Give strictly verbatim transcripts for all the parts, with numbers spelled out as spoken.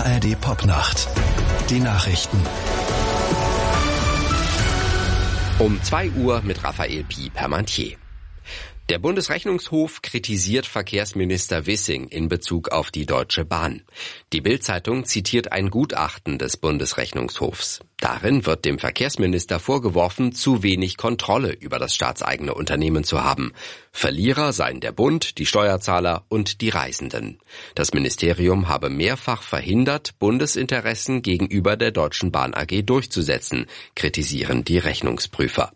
A R D Popnacht. Die Nachrichten. Um zwei Uhr mit Raphael Pi-Permantier. Der Bundesrechnungshof kritisiert Verkehrsminister Wissing in Bezug auf die Deutsche Bahn. Die Bild-Zeitung zitiert ein Gutachten des Bundesrechnungshofs. Darin wird dem Verkehrsminister vorgeworfen, zu wenig Kontrolle über das staatseigene Unternehmen zu haben. Verlierer seien der Bund, die Steuerzahler und die Reisenden. Das Ministerium habe mehrfach verhindert, Bundesinteressen gegenüber der Deutschen Bahn A G durchzusetzen, kritisieren die Rechnungsprüfer.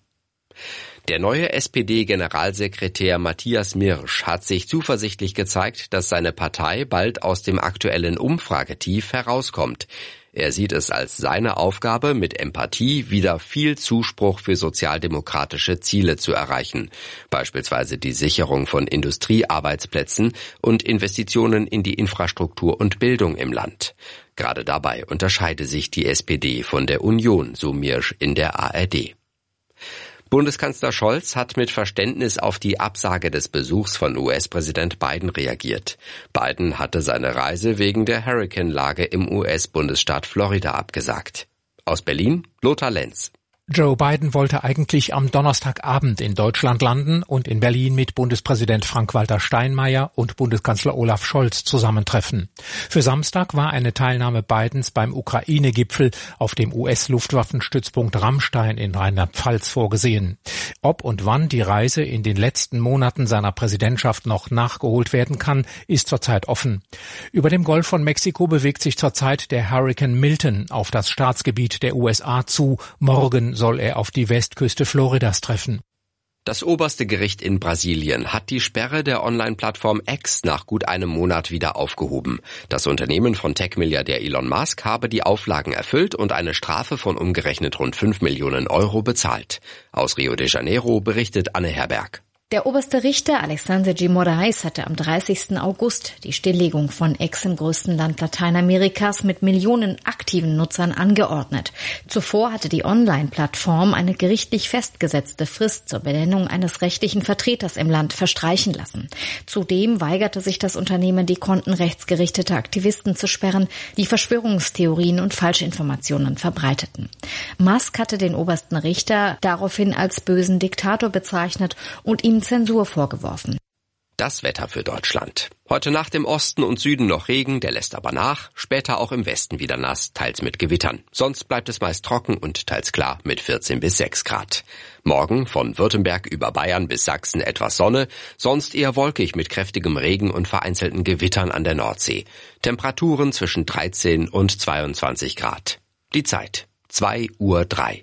Der neue S P D-Generalsekretär Matthias Mirsch hat sich zuversichtlich gezeigt, dass seine Partei bald aus dem aktuellen Umfragetief herauskommt. Er sieht es als seine Aufgabe, mit Empathie wieder viel Zuspruch für sozialdemokratische Ziele zu erreichen, beispielsweise die Sicherung von Industriearbeitsplätzen und Investitionen in die Infrastruktur und Bildung im Land. Gerade dabei unterscheide sich die S P D von der Union, so Mirsch in der A R D. Bundeskanzler Scholz hat mit Verständnis auf die Absage des Besuchs von U S-Präsident Biden reagiert. Biden hatte seine Reise wegen der Hurrikanlage im U S-Bundesstaat Florida abgesagt. Aus Berlin, Lothar Lenz. Joe Biden wollte eigentlich am Donnerstagabend in Deutschland landen und in Berlin mit Bundespräsident Frank-Walter Steinmeier und Bundeskanzler Olaf Scholz zusammentreffen. Für Samstag war eine Teilnahme Bidens beim Ukraine-Gipfel auf dem U S-Luftwaffenstützpunkt Ramstein in Rheinland-Pfalz vorgesehen. Ob und wann die Reise in den letzten Monaten seiner Präsidentschaft noch nachgeholt werden kann, ist zurzeit offen. Über dem Golf von Mexiko bewegt sich zurzeit der Hurrikan Milton auf das Staatsgebiet der U S A zu. Morgen soll er auf die Westküste Floridas treffen. Das oberste Gericht in Brasilien hat die Sperre der Online-Plattform X nach gut einem Monat wieder aufgehoben. Das Unternehmen von Tech-Milliardär Elon Musk habe die Auflagen erfüllt und eine Strafe von umgerechnet rund fünf Millionen Euro bezahlt. Aus Rio de Janeiro berichtet Anne Herberg. Der oberste Richter Alexandre G. Moraes hatte am dreißigsten August die Stilllegung von X im größten Land Lateinamerikas mit Millionen aktiven Nutzern angeordnet. Zuvor hatte die Online-Plattform eine gerichtlich festgesetzte Frist zur Benennung eines rechtlichen Vertreters im Land verstreichen lassen. Zudem weigerte sich das Unternehmen, die Konten rechtsgerichteter Aktivisten zu sperren, die Verschwörungstheorien und Falschinformationen verbreiteten. Musk hatte den obersten Richter daraufhin als bösen Diktator bezeichnet und ihm Zensur vorgeworfen. Das Wetter für Deutschland. Heute Nacht im Osten und Süden noch Regen, der lässt aber nach. Später auch im Westen wieder nass, teils mit Gewittern. Sonst bleibt es meist trocken und teils klar mit vierzehn bis sechs Grad. Morgen von Württemberg über Bayern bis Sachsen etwas Sonne, sonst eher wolkig mit kräftigem Regen und vereinzelten Gewittern an der Nordsee. Temperaturen zwischen dreizehn und zweiundzwanzig Grad. Die Zeit zwei Uhr drei.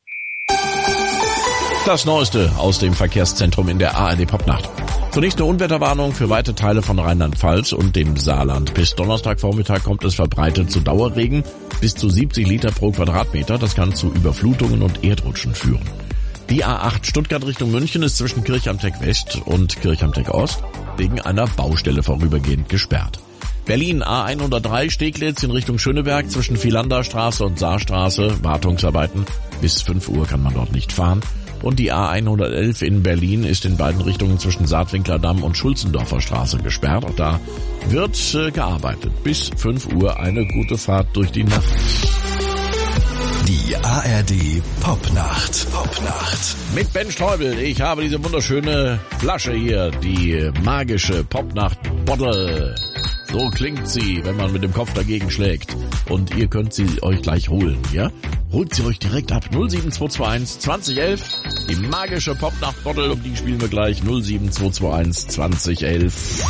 Das Neueste aus dem Verkehrszentrum in der A R D Popnacht. Zunächst eine Unwetterwarnung für weite Teile von Rheinland-Pfalz und dem Saarland. Bis Donnerstagvormittag kommt es verbreitet zu Dauerregen bis zu siebzig Liter pro Quadratmeter. Das kann zu Überflutungen und Erdrutschen führen. Die A acht Stuttgart Richtung München ist zwischen Kirchhamteck West und Kirchhamteck Ost wegen einer Baustelle vorübergehend gesperrt. Berlin A hundertdrei Steglitz in Richtung Schöneberg zwischen Vilanderstraße und Saarstraße. Wartungsarbeiten. Bis fünf Uhr kann man dort nicht fahren. Und die A hundertelf in Berlin ist in beiden Richtungen zwischen Saatwinkler Damm und Schulzendorfer Straße gesperrt. Auch da wird äh, gearbeitet. Bis fünf Uhr eine gute Fahrt durch die Nacht. Die A R D Popnacht. Popnacht. Mit Ben Streubel. Ich habe diese wunderschöne Flasche hier. Die magische Popnacht Bottle. So klingt sie, wenn man mit dem Kopf dagegen schlägt. Und ihr könnt sie euch gleich holen, ja? Holt sie euch direkt ab. null sieben zwei zwei eins zwanzig elf. Die magische Popnacht-Bottle, um die spielen wir gleich. null sieben zwei zwei eins zwanzig elf.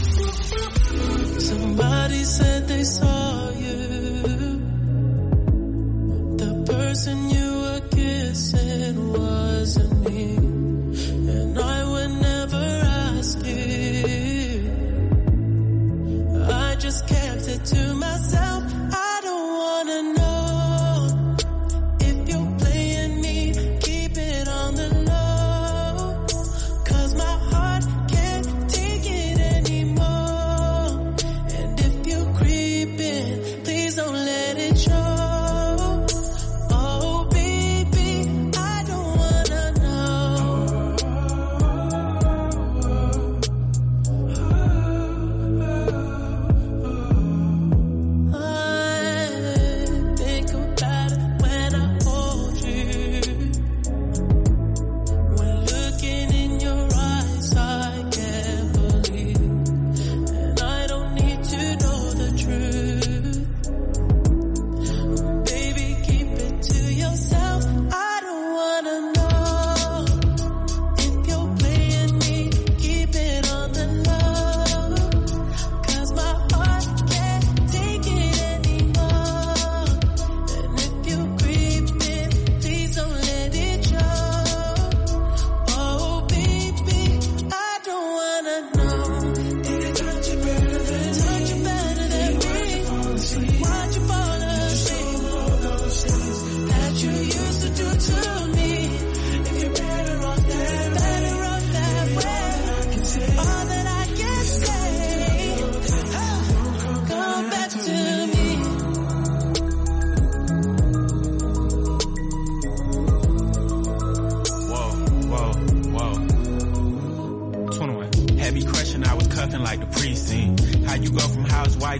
Somebody said they saw you. The person you were kissing wasn't me. And I would never ask you. I just kept it to myself. I don't wanna know. Creep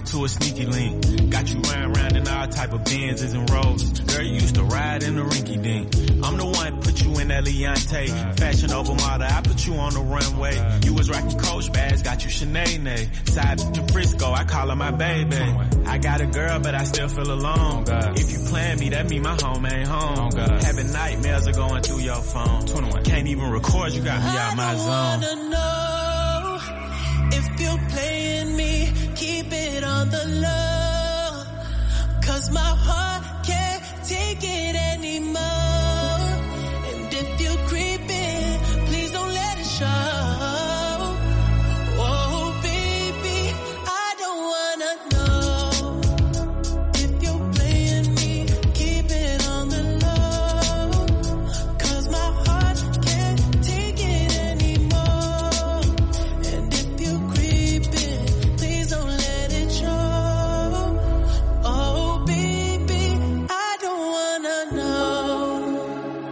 to a sneaky link. Got you round round in all type of Benzes and Rolls. Girl, you used to ride in the rinky dink. I'm the one put you in that Leontay. Fashion over model, I put you on the runway. You was rocking Coach bags, got you Sinead. Side to Frisco, I call her my baby. I got a girl, but I still feel alone. If you plan me, that mean my home ain't home. Having nightmares are going through your phone. Can't even record, you got me out my zone. I wanna know if you're playing me, keep it on the low. Cause my heart can't take it anymore. And if you creeping, please don't let it show. Oh baby, I don't wanna know if you're playing me, keep it on the low. Cause my heart can't take it anymore. And if you creeping, please don't let it show. Oh baby, I don't wanna know.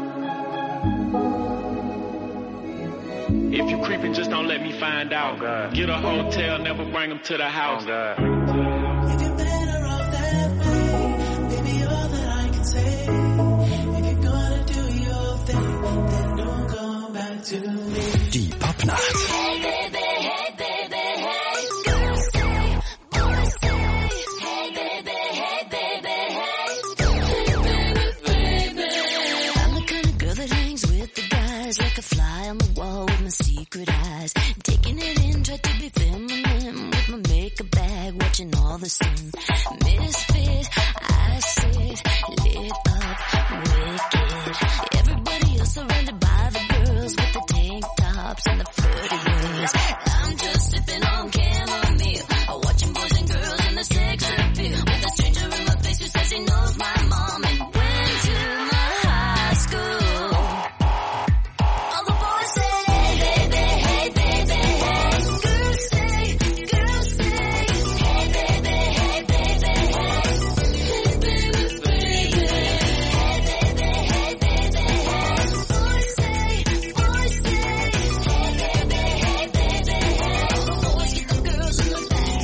If you creeping, just don't let me find out. Oh, get a hotel, never bring them to the house. Oh, If you're better off that way, baby, all that I can say. If you're gonna do your thing, then don't come back to me. Die Popnacht. Hey baby, hey baby, hey. Girls say, boys say. Hey baby, hey baby, hey. Baby, baby. I'm the kind of girl that hangs with the guys, like a fly on the wall with my secret eyes. Taking it in, try to be feminine with my makeup bag, watching all the sin. Misfit, I sit, lit up, wicked. Everybody else surrounded by the girls with the tank tops and the flirty girls. I'm just sipping on chamomile, watching boys and girls in the sex appeal. With a stranger in my face who says he knows my mom and went to my high school. All the boys say, hey baby, hey baby, hey. Girls say, girls say, hey baby, hey baby, hey. Hey baby, baby. Hey baby, hey baby, hey. Boys say, boys say, hey baby, hey baby, hey. All the boys get the girls in the back.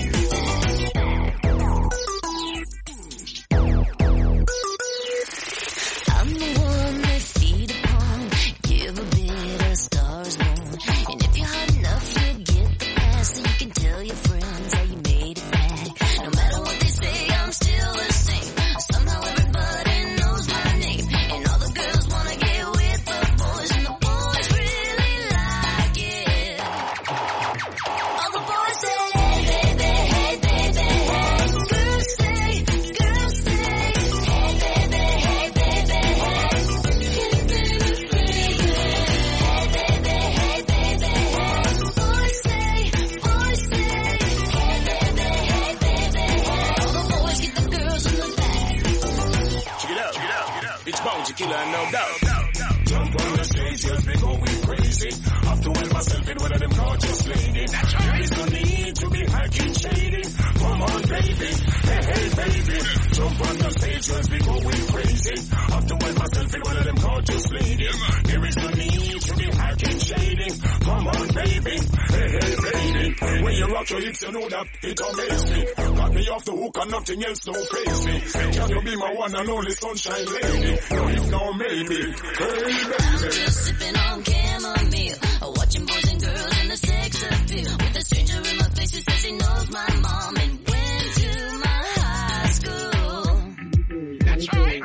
I'm the one they feed upon, give a bit of stars born. And if you're hot enough, you'll get the pass, so you can tell your friends how you made it back. No matter what they say, I'm still the same. Somehow everybody knows my name, and all the girls wanna get with the boys, and the boys really like it. All the boys say, hey baby, hey baby, hey. Girls say, girls say, hey baby, hey baby, hey. Hey baby, baby. Hey baby, hey baby, hey. Boys say, boys say, hey baby, hey baby, hey. All the boys get the girls in the back. Check it out, check it out, check it out. It's Bones, Tequila, no doubt. Jump on the stage, just be going crazy. Have to help myself in one of them gorgeous ladies. There is no need to be hacking shady. Come on, baby. Hey, hey, baby. Jump on the stage, just be going crazy. Have to help myself in one of them gorgeous ladies. There is no need to be hacking shady. Come on, baby. Hey, hey, baby. When you rock your hips, you know that it amazes me. Got me off the hook and nothing else don't face me. Can you be my one and only sunshine lady? No, if no, maybe. Hey, I'm baby. just sipping on chamomile, watching boys and girls in the sex appeal. With a stranger in my face who says he knows my mom and went to my high school. That's right.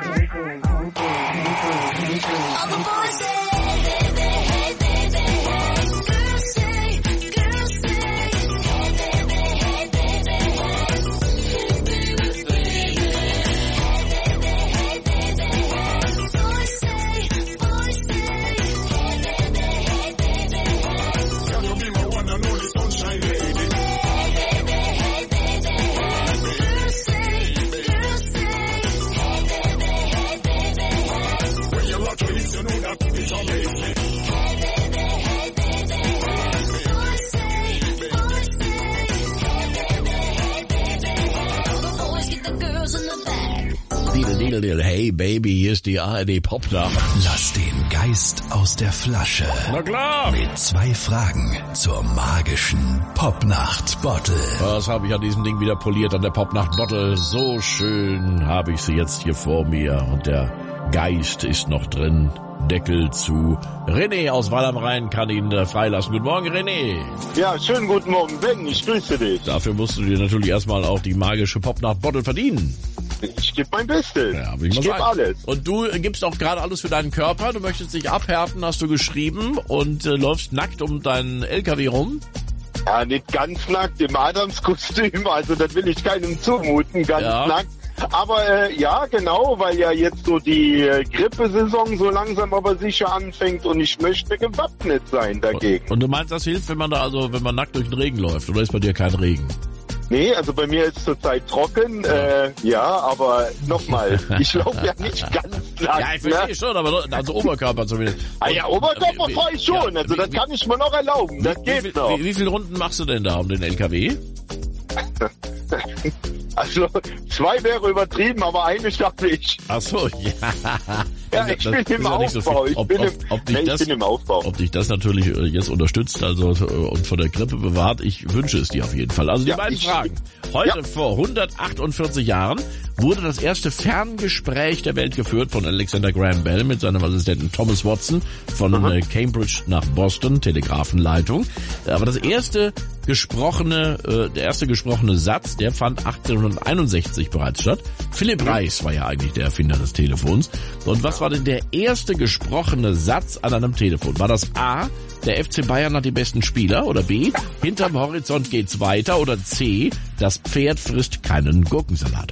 All the boys say, hey baby, hey baby, hey. Girls say, girls say, hey baby, hey baby, hey. Hey baby, baby. Hey baby, hey baby, hey. Boys say, boys say, hey baby, hey baby, hey. Can you be my one and only sunshine lady? Hey baby, hey baby, hey. Girls say, girls say, hey baby, hey baby, hey. When you rock your hips, you know that it amazes me. Hey baby, hey baby, hey. Boys say, boys say, hey baby, hey baby, hey. All the boys get the girls in the back. Hey Baby, hier ist die A R D Popnacht. Lass den Geist aus der Flasche. Na klar. Mit zwei Fragen zur magischen Popnacht Bottle. Was habe ich an diesem Ding wieder poliert, an der Popnacht Bottle? So schön habe ich sie jetzt hier vor mir und der Geist ist noch drin. Deckel zu. René aus Weil am Rhein kann ihn äh, freilassen. Guten Morgen, René. Ja, schönen guten Morgen, Ben. Ich grüße dich. Dafür musst du dir natürlich erstmal auch die magische Popnacht Bottle verdienen. Ich gebe mein Bestes. Ja, will ich ich mal gebe sagen. alles. Und du äh, gibst auch gerade alles für deinen Körper. Du möchtest dich abhärten, hast du geschrieben, und äh, läufst nackt um deinen L K W rum. Ja, nicht ganz nackt, im Adamskostüm. Also das will ich keinem zumuten, ganz Ja. nackt. Aber äh, ja, genau, weil ja jetzt so die äh, Grippesaison so langsam aber sicher anfängt und ich möchte gewappnet sein dagegen. Und du meinst, das hilft, wenn man da also, wenn man nackt durch den Regen läuft, oder ist bei dir kein Regen? Nee, also bei mir ist es zurzeit trocken, ja, äh, ja aber nochmal, ich laufe ja nicht ganz nackt. Ja, ich verstehe ne? schon, aber also Oberkörper zumindest. Ah ja, Oberkörper Wie- fahre ich schon, ja, also wie- das wie- kann ich mir noch erlauben, das Wie geht viel, noch. wie, wie viele Runden machst du denn da um den L K W? Also zwei wäre übertrieben, aber eine schaffe ich. Ach so, ja. Ja, ich bin im Aufbau. Ich Ob, bin ob, im, ob, dich nee, ich das, bin im Aufbau. ob dich das natürlich äh, jetzt unterstützt, also äh, und vor der Grippe bewahrt, ich wünsche es dir auf jeden Fall. Also die Ja, beiden ich- Fragen. Heute Ja. vor hundertachtundvierzig Jahren wurde das erste Ferngespräch der Welt geführt von Alexander Graham Bell mit seinem Assistenten Thomas Watson von äh, Cambridge nach Boston, Telegrafenleitung. Aber das erste gesprochene, äh, der erste gesprochene Satz, der fand achtzehnhunderteinundsechzig bereits statt. Philipp Reis war ja eigentlich der Erfinder des Telefons. Und was war denn der erste gesprochene Satz an einem Telefon? War das A, der F C Bayern hat die besten Spieler, oder B, hinterm Horizont geht's weiter, oder C, das Pferd frisst keinen Gurkensalat?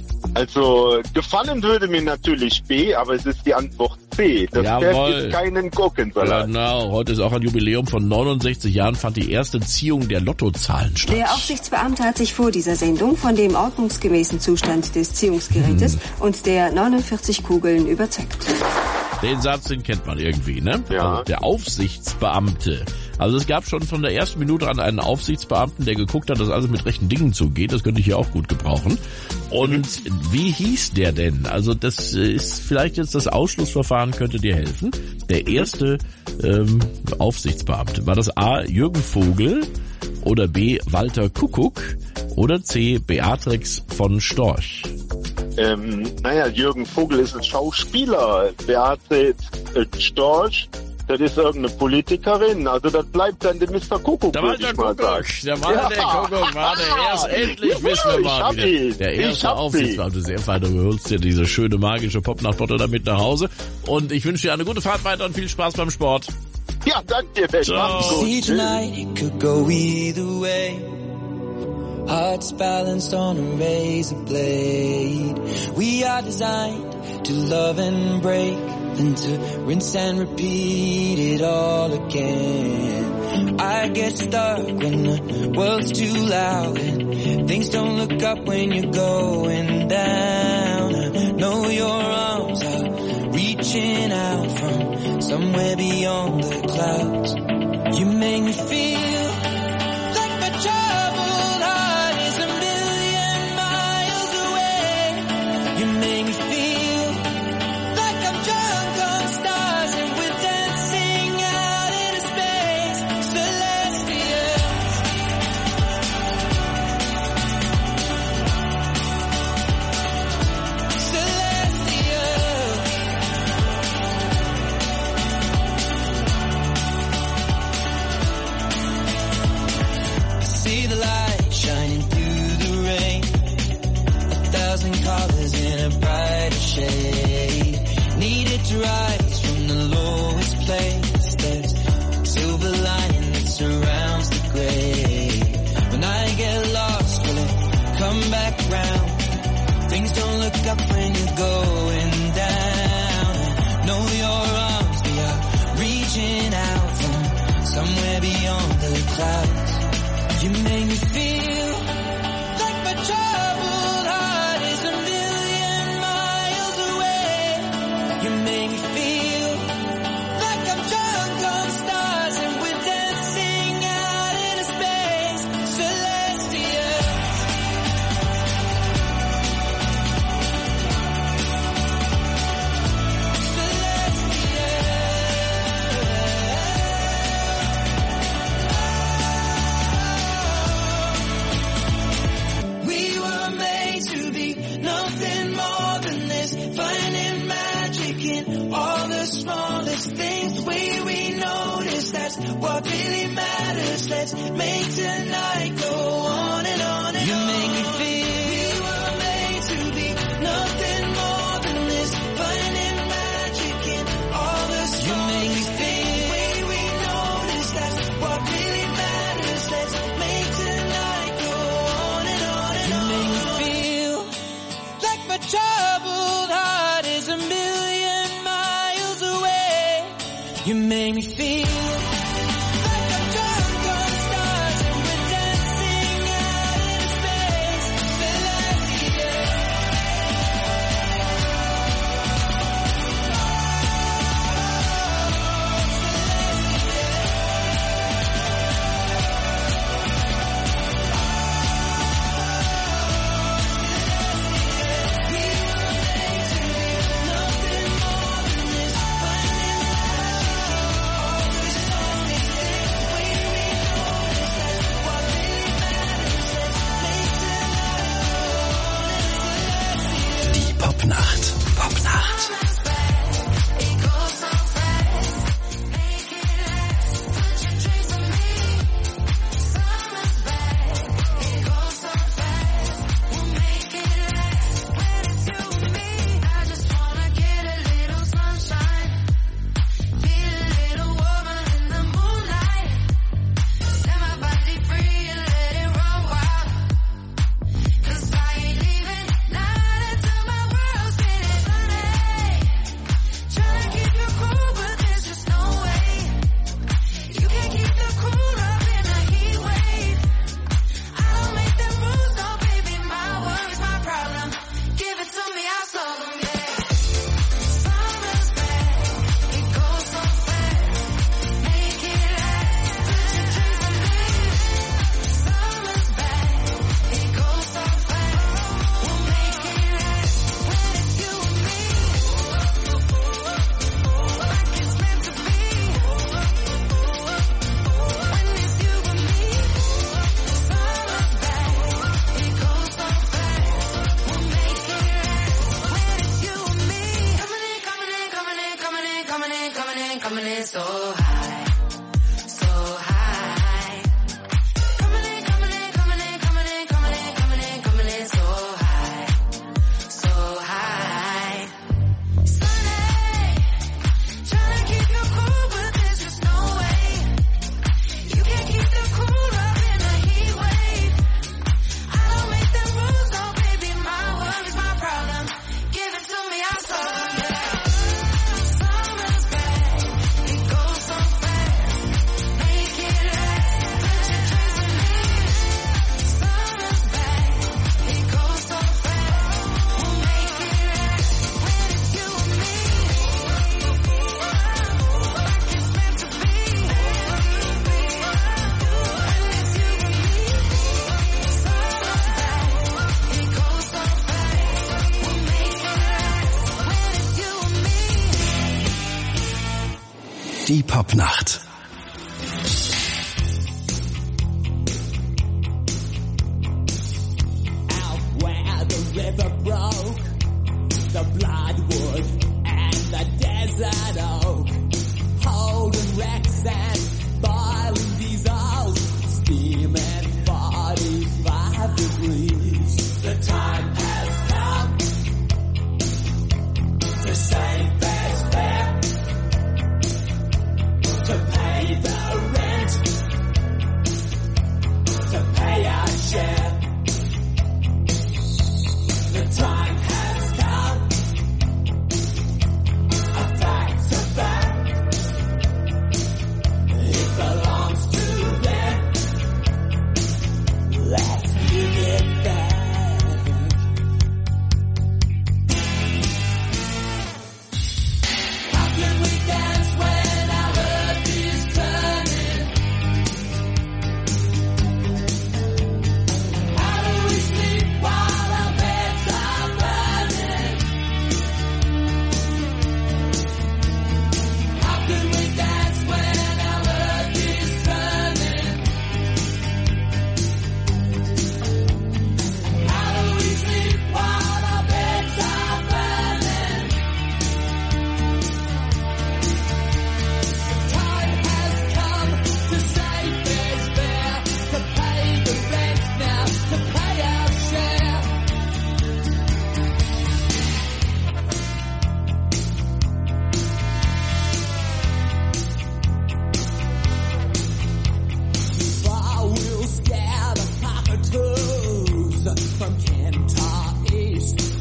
Also gefallen würde mir natürlich B, aber es ist die Antwort C. Das Jawohl. Pferd ist keinen Gurkensalat. Genau, heute ist auch ein Jubiläum von neunundsechzig Jahren, fand die erste Ziehung der Lottozahlen statt. Der Aufsichtsbeamte hat sich vor dieser Sendung von dem ordnungsgemäßen Zustand des Ziehungsgerätes Hm. und der neunundvierzig Kugeln überzeugt. Den Satz, den kennt man irgendwie, ne? Ja. Also der Aufsichtsbeamte. Also es gab schon von der ersten Minute an einen Aufsichtsbeamten, der geguckt hat, dass alles mit rechten Dingen zugeht. Das könnte ich hier auch gut gebrauchen. Und wie hieß der denn? Also das ist vielleicht jetzt das Ausschlussverfahren, könnte dir helfen. Der erste ähm, Aufsichtsbeamte. War das A, Jürgen Vogel, oder B, Walter Kuckuck, oder C, Beatrix von Storch? Ähm, naja, Jürgen Vogel ist ein Schauspieler. Beate äh, Storch, das ist irgendeine Politikerin. Also das bleibt dann der Mister Kuckuck, Da war würde der ich mal Kuckuck, sagen. der war Ja. der Kuckuck, war der erst, endlich Juhu, wissen wir ich mal hab wieder. ihn. Der Ich erste hab Aufsichtsbeamte, sehr fein, du holst dir diese schöne magische Popnacht-Bottle damit nach Hause und ich wünsche dir eine gute Fahrt weiter und viel Spaß beim Sport. Ja, danke dir, Ben. Ciao. Mach's gut. See tonight, it could go either way. Hearts balanced on a razor blade. We are designed to love and break, then to rinse and repeat it all again. I get stuck when the world's too loud and things don't look up when you're going down. I know your arms are reaching out from somewhere beyond the clouds. You make me feel like my troubled heart is a million miles away. You make me feel like I'm drunk on stars and we're dancing out into space, celestial. Celestial. I see the light shining through the rain. A thousand colors in a brighter shade. Needed to rise from the lowest place. There's a silver lining that surrounds the gray. When I get lost, will it come back round? Things don't look up when you're going down. I know your arms, they are reaching out from somewhere beyond the clouds. You make me feel like my troubled heart is a million miles away. You make me feel like I'm drunk on stars and we're dancing out into space, celestial. what really matters. Let's make tonight go on and on and You on. make me feel We were made to be nothing more than this, finding magic in all the small You make me things. feel Way we notice that's what really matters. Let's make tonight go on and on and You on. make me feel like my troubled heart is a million miles away. You make me feel like I'm drunk on stars and we're dancing out in space. Celestia. Die Popnacht. Popnacht. Coming in so high, so high. Coming in, coming in, coming in, coming in, coming in, coming in, coming in so high, so high. Sunday, trying to keep you cool, but there's just no way. You can't keep the cool up in a heat wave. I don't make the rules, oh baby, my worries, my problem. Give it to me, I'll solve them, yeah. Summer's back, it goes so fast. Make it last, put your dreams with me. Summer's back, it goes so fast. We'll make it last when it's you and me. Like it's meant to be. When it's you and me. Summer's back, it goes so fast. We'll make it last when it's you and me. Die Popnacht. out where the river broke, the bloodwood and the desert oak, holding wrecks and boiling diesels, steaming forty-five degrees. The time has come to save this fare, to pay the rent, to pay our share. The time has come, a fact to fact. It belongs to them. Let's give it back.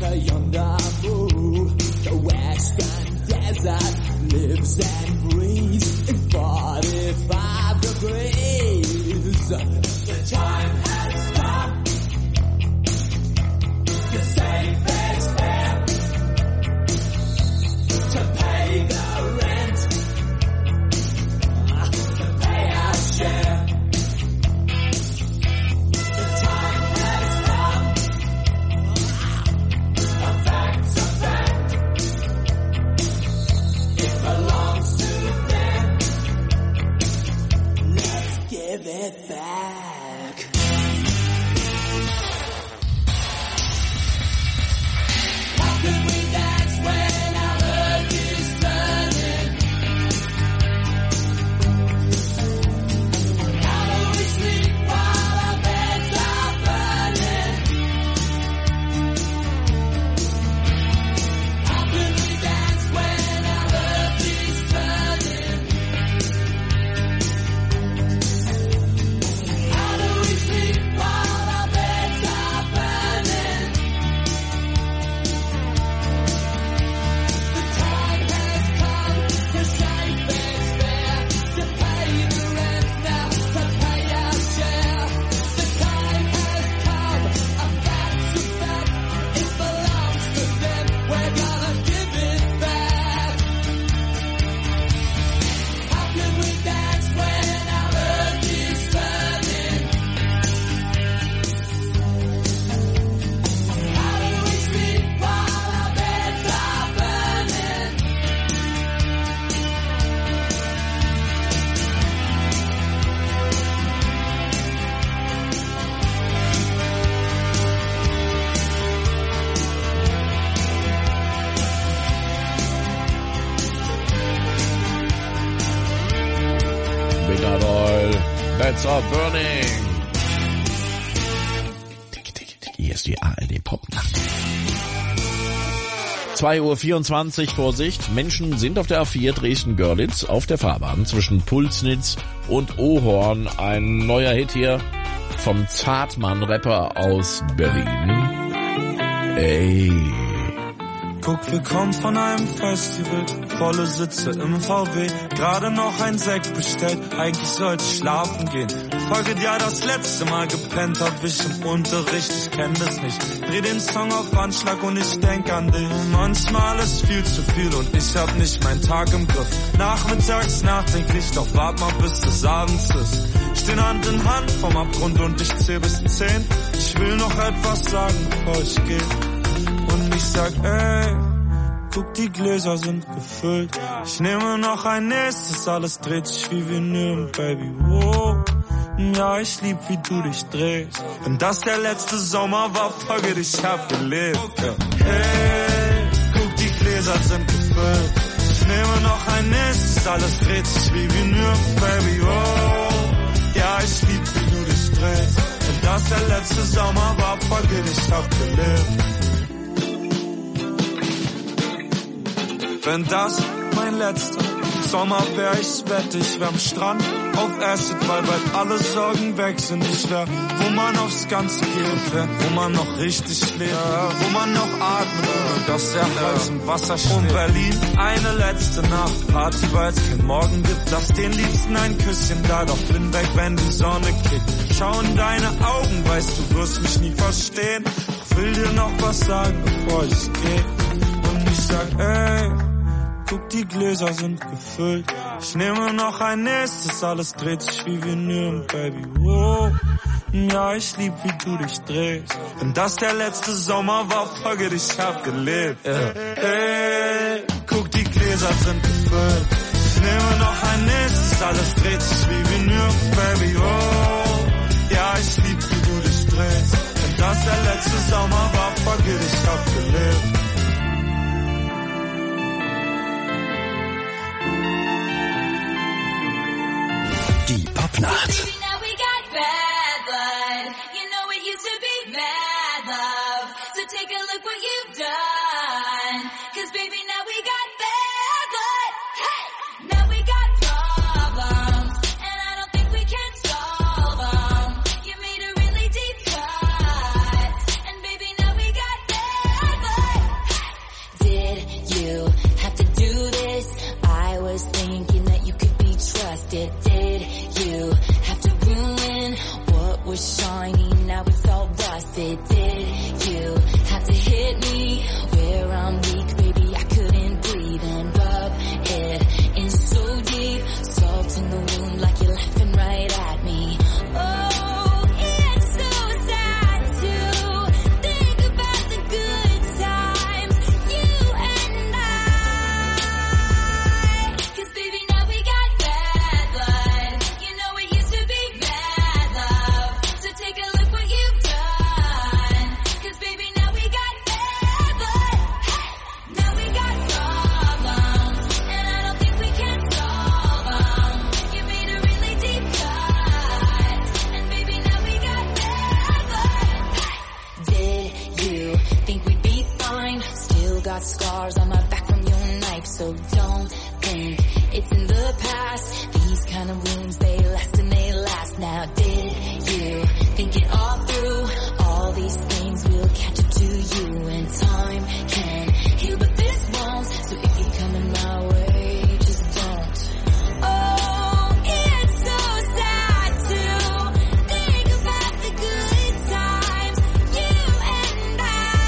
a yonder moon. The western desert lives and breathes in forty-five degrees. The time has come to save this air, to pay the rent, to pay our share. The time has come, a fact's a fact. It belongs to them. Let's give it back. How can we dance when our earth is turning? How do we sleep while our beds are burning? How can we dance when our earth is turning? How do we sleep while our beds are burning? The time has come to save this fair, to pay the rent now, to pay our share. The time has come, a fact's a fact. It belongs to them, we're gonna give it back. How can we dance when our earth is burning? How do we sleep while our beds are burning? Bigger Oil, Beds are burning. Hier ist die A R D Popnacht. zwei Uhr vierundzwanzig, Vorsicht, Menschen sind auf der A vier Dresden-Görlitz auf der Fahrbahn zwischen Pulsnitz und Ohorn. Ein neuer Hit hier vom Zartmann-Rapper aus Berlin. Ey. Guck, wir kommen von einem Festival, volle Sitze im V W, gerade noch ein Sekt bestellt, eigentlich sollte ich schlafen gehen. Folge ja das letzte Mal gepennt hab ich im Unterricht, ich kenn das nicht. Dreh den Song auf Anschlag und ich denk an dich. Manchmal ist viel zu viel und ich hab nicht meinen Tag im Griff. Nachmittags nachdenklich, doch wart mal bis des Abends ist. Stehen Hand in Hand vom Abgrund und ich zähl bis zehn. Ich will noch etwas sagen, bevor ich geh. Und ich sag, ey, guck, die Gläser sind gefüllt. Ich nehme noch ein nächstes, alles dreht sich wie Vinyl, Baby, wow. Ja, ich lieb, wie du dich drehst. Wenn das der letzte Sommer war, folge dich, ich hab gelebt. Ja. Hey, guck, die Gläser sind gefüllt. Ich nehme noch ein nächstes, alles dreht sich wie Vinyl, Baby, wow. Ja, ich lieb, wie du dich drehst. Wenn das der letzte Sommer war, folge dich, ich hab gelebt. Wenn das mein letzter Sommer wär, ich wette, ich wär am Strand auf Acid, weil bald alle Sorgen weg sind. Ich wär, wo man aufs Ganze geht, wär, wo man noch richtig lebt, wo man noch atmet, ohne dass der Hals im Wasser steht. Und Berlin, eine letzte Nacht, Party, weil es kein Morgen gibt. Lass den Liebsten ein Küsschen da, doch bin weg, wenn die Sonne kickt. Schau in deine Augen, weißt du, wirst mich nie verstehen. Ich will dir noch was sagen, bevor ich geh. Und ich sag, ey, guck, die Gläser sind gefüllt. Ich nehme noch ein nächstes, alles dreht sich wie Vinyl, Baby, wow. Ja, ich lieb, wie du dich drehst. Wenn das der letzte Sommer war, folge dich, ich hab gelebt. Yeah. Hey, guck, die Gläser sind gefüllt. Ich nehme noch ein nächstes, alles dreht sich wie Vinyl, Baby, wow. Ja, ich lieb, wie du dich drehst. Wenn das der letzte Sommer war, folge dich, ich hab gelebt. Die Popnacht. Now we got bad blood. got scars on my back from your knife, so don't think it's in the past. These kind of wounds, they last and they last. Now did you think it all through? All these things will catch up to you, and time can heal, but this won't. So if you're coming my way, just don't. Oh, it's so sad to think about the good times, you and I.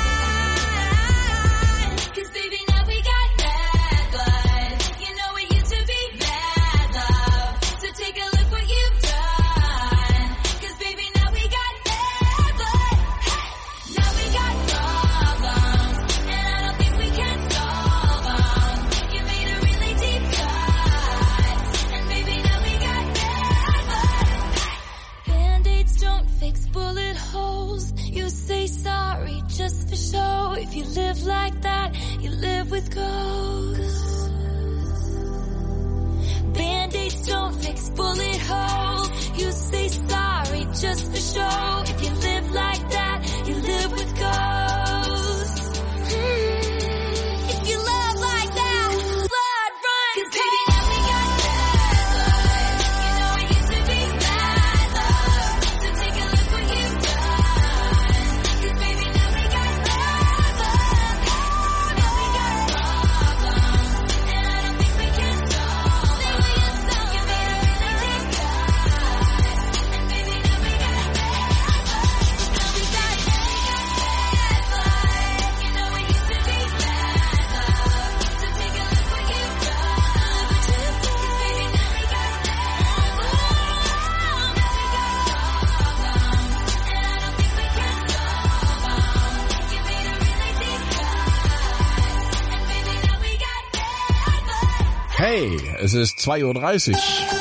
'Cause baby, now we got bad blood. You know it used to be bad love. So take a look what you've done. 'Cause baby, now we got bad blood. Now we got problems, and I don't think we can solve them. You made a really deep cut, and baby, now we got bad blood. Band-aids don't fix bullet holes. You say sorry just for show. If you live like that, you live with ghosts. Band-aids don't fix bullet holes. You say sorry just for show. If you live like that, you live with ghosts. Mm. If you love like that, blood runs. 'Cause baby, now we got bad blood. You know it used to be bad love. So take a look what you've done. 'Cause baby, now we got bad blood. Now we got problems, and I don't think we can solve them. You made a really deep cut, and baby, now we got bad blood. Now we got bad blood. You know it used to be bad love. So take a look what you've done. 'Cause baby, now we got bad blood. Now we got problems, and I don't think we can solve them. You made a really deep cut, and baby, now we got bad blood. Hey, es ist zwei Uhr dreißig.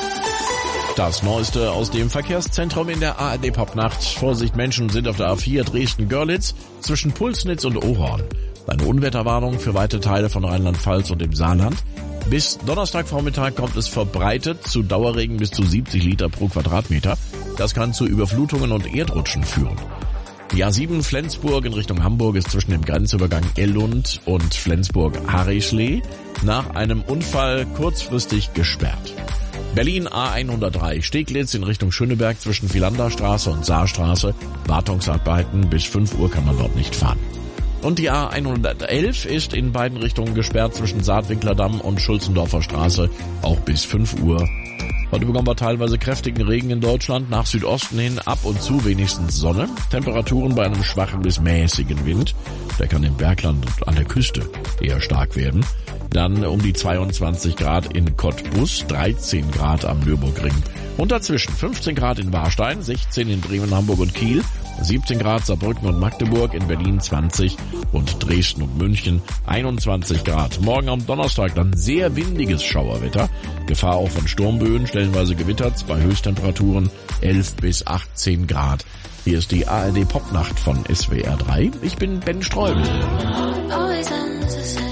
Das Neueste aus dem Verkehrszentrum in der A R D Popnacht. Vorsicht, Menschen sind auf der A vier Dresden-Görlitz zwischen Pulsnitz und Ohrhorn. Eine Unwetterwarnung für weite Teile von Rheinland-Pfalz und dem Saarland. Bis Donnerstagvormittag kommt es verbreitet zu Dauerregen bis zu siebzig Liter pro Quadratmeter. Das kann zu Überflutungen und Erdrutschen führen. Die A sieben Flensburg in Richtung Hamburg ist zwischen dem Grenzübergang Ellund und Flensburg-Harischlee nach einem Unfall kurzfristig gesperrt. Berlin A hundertdrei Steglitz in Richtung Schöneberg zwischen Philanderstraße und Saarstraße. Wartungsarbeiten, bis fünf Uhr kann man dort nicht fahren. Und die A hundertelf ist in beiden Richtungen gesperrt zwischen Saatwinklerdamm und Schulzendorfer Straße, auch bis fünf Uhr. Heute bekommen wir teilweise kräftigen Regen in Deutschland, nach Südosten hin ab und zu wenigstens Sonne. Temperaturen bei einem schwachen bis mäßigen Wind. Der kann im Bergland und an der Küste eher stark werden. Dann um die zweiundzwanzig Grad in Cottbus, dreizehn Grad am Nürburgring. Und dazwischen fünfzehn Grad in Warstein, sechzehn in Bremen, Hamburg und Kiel, siebzehn Grad Saarbrücken und Magdeburg, in Berlin zwanzig und Dresden und München einundzwanzig Grad. Morgen am Donnerstag dann sehr windiges Schauerwetter. Gefahr auch von Sturmböen, stellenweise gewittert, bei Höchsttemperaturen elf bis achtzehn Grad. Hier ist die A R D Popnacht von S W R drei. Ich bin Ben Streubel. Always ends the same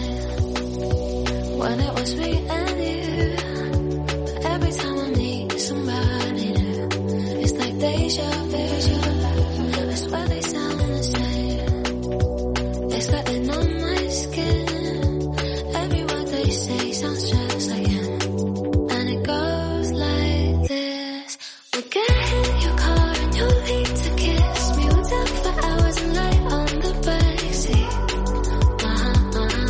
when it was me and you. But every time I meet somebody new, it's like deja vu. I swear they sound the same. It's getting on my skin. Every word they say sounds just like him. And it goes like this. We'll get in your car and you'll need to kiss me. We'll talk for hours and lie on the backseat. Uh-huh, uh-huh,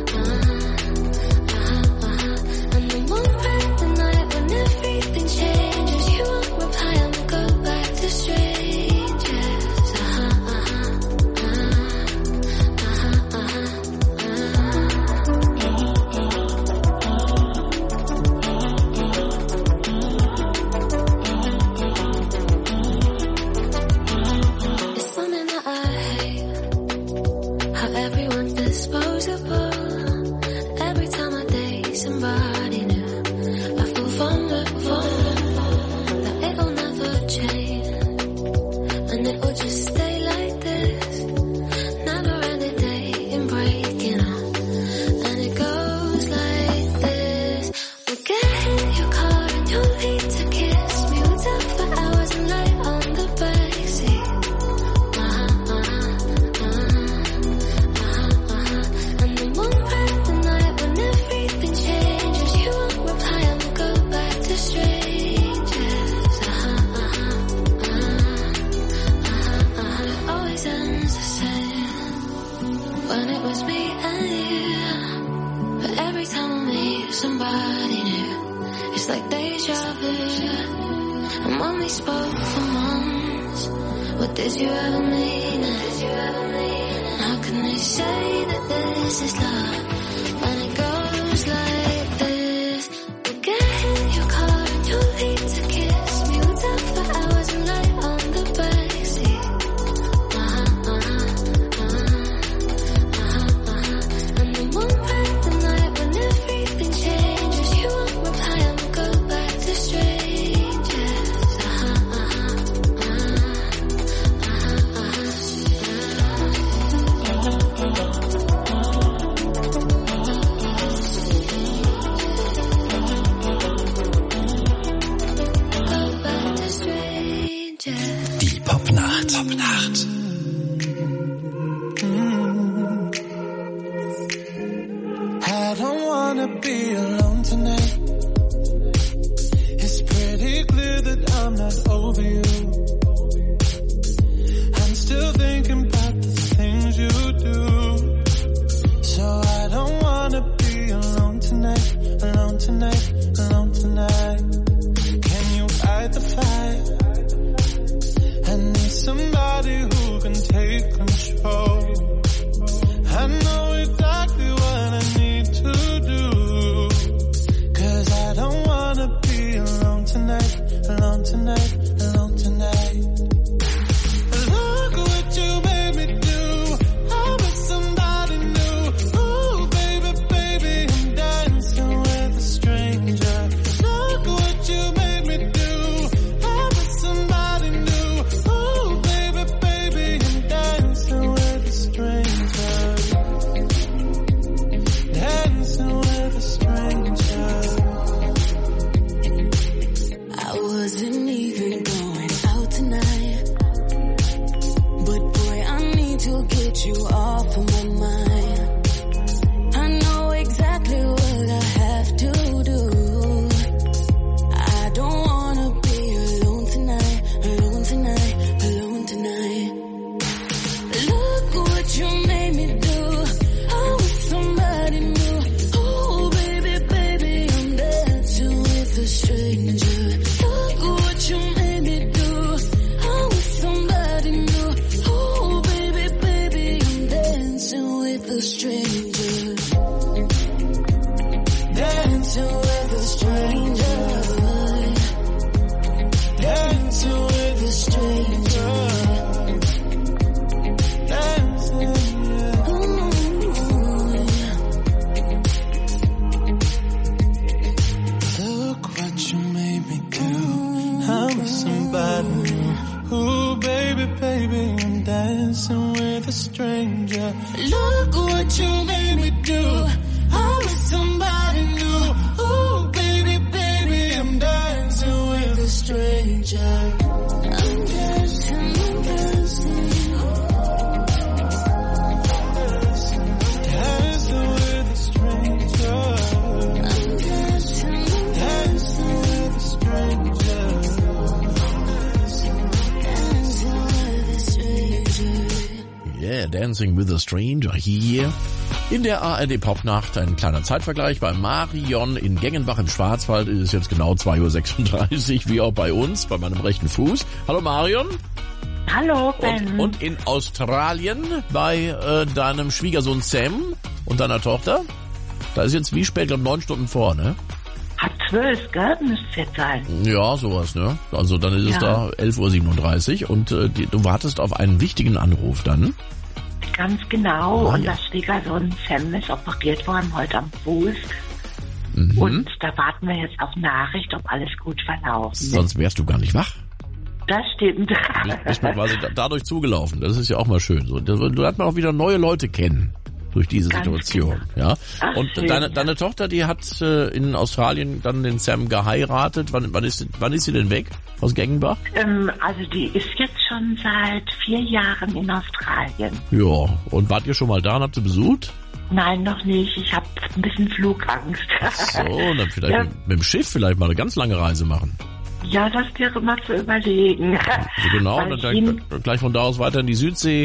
uh-huh, uh-huh. And then one bright the night when everything changes, you won't reply and we'll go back to strangers. Uh-huh, uh-huh, uh-huh, uh-huh, It's something that I hate, how everyone's disposable. Every time I date somebody new, I feel vulnerable, that it'll never change, and it will just stay like this, never ending day in breaking up, and it goes like this. We'll get in your car and you'll need to kiss me. We'll talk for hours and lie on the backseat. Uh-huh, uh-huh, uh-huh, uh-huh, uh-huh. And then somebody new. It's like deja vu. And when we spoke for months, what did you ever mean? How can they say that this is love when it goes like this? We'll get in your car and you'll leave to kiss me. We'll talk for hours and lie on the backseat. Uh-huh, uh-huh, uh-huh, uh-huh. And then one night, the night when everything changes, you won't reply and we'll go back to strangers. Uh-huh, uh-huh, uh-huh, uh-huh, go back to strangers. Die Popnacht. Popnacht. I don't wanna be alone tonight. It's pretty clear that I'm not over you. I'm still thinking about the things you do. So I don't wanna be alone tonight, alone tonight, alone tonight. Can you fight the fight? I need somebody who can take control. I know exactly what I need to do. Cause I don't wanna be alone tonight, alone tonight, alone tonight. Look what you made me do. I'm with somebody new. Ooh, baby, baby, I'm dancing with a stranger. Look what you made me do. I'm with somebody new. Ooh, baby, baby, I'm dancing with a stranger. Dancing with a stranger. I wasn't even going out tonight, but boy, I need to get you off of my mind. I know exactly what I have to do. I don't wanna be alone tonight, alone tonight, alone tonight. Look what you made me do. I was somebody new. Oh, baby, baby, I'm dancing with a stranger. Look what you made me do. I was somebody new. Oh, baby, baby, I'm dancing with a stranger. Dancing with a stranger. Dancing with a stranger. Dancing, yeah. Look what you made me do. I'm with somebody new. Ooh, baby, baby, I'm dancing with a stranger. Look what you made me do. I'm with somebody new. Ooh, baby, baby, I'm dancing with a stranger. I'm dancing, I'm dancing. Dancing with a stranger. I'm dancing, I'm Dancing with a stranger. dancing with a stranger. Yeah, Dancing with a Stranger hier in der A R D Popnacht. Ein kleiner Zeitvergleich. Bei Marion in Gengenbach im Schwarzwald ist es jetzt genau zwei Uhr sechsunddreißig, wie auch bei uns, bei meinem rechten Fuß. Hallo Marion. Hallo, Ben. Und, und in Australien bei äh, deinem Schwiegersohn Sam und deiner Tochter. Da ist jetzt wie spät, glaube neun Stunden vor, ne? Hat zwölf, gell? Müsste es jetzt sein. Ja, sowas, ne? Also dann ist es Ja. da elf Uhr siebenunddreißig und äh, die, du wartest auf einen wichtigen Anruf dann. Ganz genau. Ah, und ja. das Schwiegersohn Sam ist operiert worden heute am Fuß. Mhm. Und da warten wir jetzt auf Nachricht, ob alles gut verlaufen ist. Sonst wärst du gar nicht wach. Das stimmt. Bist, bist mal quasi da, dadurch zugelaufen. Das ist ja auch mal schön. So, da lernt man auch wieder neue Leute kennen durch diese Ganz Situation. genau. Ja. Ach, Und schön, deine, ja. deine Tochter, die hat äh, in Australien dann den Sam geheiratet. Wann, wann, ist, wann ist sie denn weg aus Gengenbach? Ähm, also die ist jetzt schon seit vier Jahren in Australien. Ja. Und wart ihr schon mal da und habt sie besucht? Nein, noch nicht. Ich habe ein bisschen Flugangst. So, und dann vielleicht Ja. mit, mit dem Schiff vielleicht mal eine ganz lange Reise machen. Ja, das wäre mal zu überlegen. So genau, Weil und ich dann ihn- gleich von da aus weiter in die Südsee.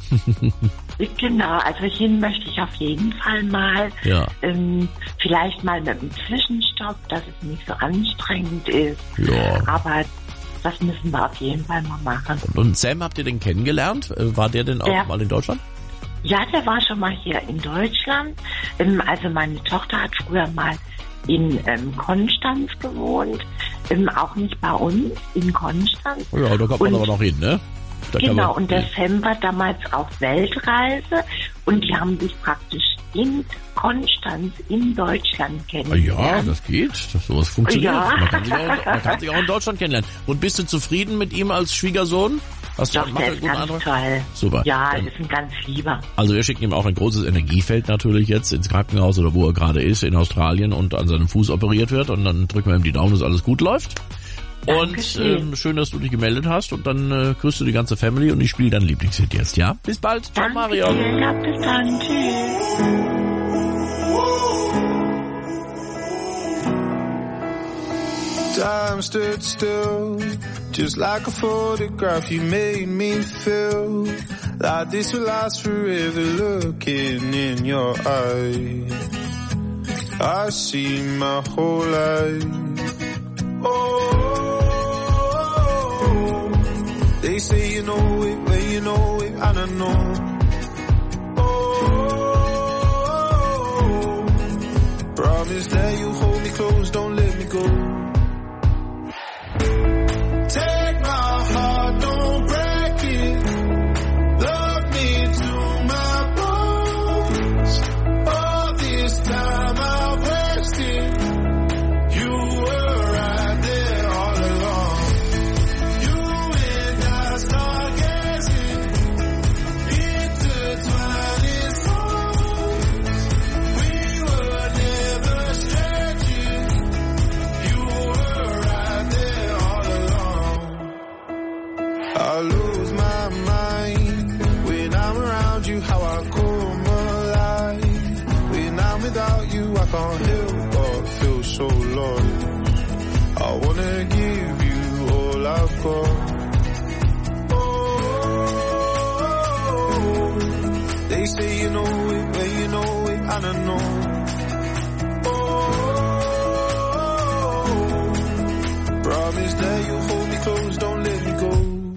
Genau, also hin möchte ich auf jeden Fall mal. Ja. Ähm, vielleicht mal mit einem Zwischenstopp, dass es nicht so anstrengend ist. Ja. Aber das müssen wir auf jeden Fall mal machen. Und Sam, habt ihr den kennengelernt? Äh, War der denn auch Der- mal in Deutschland? Ja, der war schon mal hier in Deutschland. Ähm, also meine Tochter hat früher mal in ähm, Konstanz gewohnt. Ähm, auch nicht bei uns, in Konstanz. Oh ja, da kommt man Und- aber noch hin, ne? Da kann Genau, man, und der Sam war damals auf Weltreise und die haben sich praktisch in Konstanz in Deutschland Ah, kennengelernt. ja, das geht. Das, sowas funktioniert. Ja. Man, kann sich auch, man kann sich auch in Deutschland kennenlernen. Und bist du zufrieden mit ihm als Schwiegersohn? Hast du Doch, macht der er ist einen guten ganz Eindruck? toll. Super. Ja, Dann- ist ein ganz lieber. Also wir schicken ihm auch ein großes Energiefeld natürlich jetzt ins Krankenhaus oder wo er gerade ist in Australien und an seinem Fuß operiert wird und dann drücken wir ihm die Daumen, dass alles gut läuft. Und Dankeschön. ähm, schön, dass du dich gemeldet hast und dann äh, grüßt du die ganze Family und ich spiele dein Lieblingshit jetzt, ja? Bis bald. Ciao, Danke Marion. dir, ja, bis dann. Tschüss. Time stood still, just like a photograph. You made me feel like this will last forever. Looking in your eyes, I see my whole life. Oh, they say you know it when you know it, and I know. Oh, promise that you hold me close, don't let me go. Take my heart, don't break it. Love me to my bones. All this time I wasted. You were right there all along. You and I stargazing, intertwined in songs. We were never strangers. You were right there all along. I lose my mind when I'm around you, how I come alive. When I'm without you, I can't help but feel so lost. I wanna give you all I've got. Oh, they say you know it when you know it, and I know. Oh, promise that you'll hold me close, don't let me go.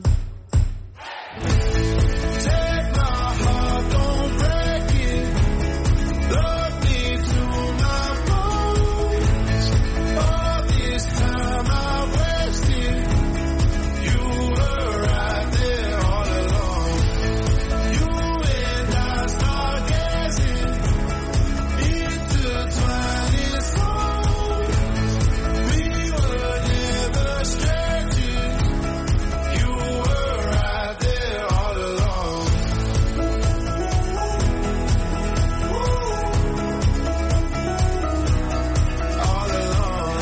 Take my heart, don't break it. Love me to my bones. All this time I wasted. You were right there all along. You and I stargazing, intertwined in songs. We were never strangers. You were right there all along. All along.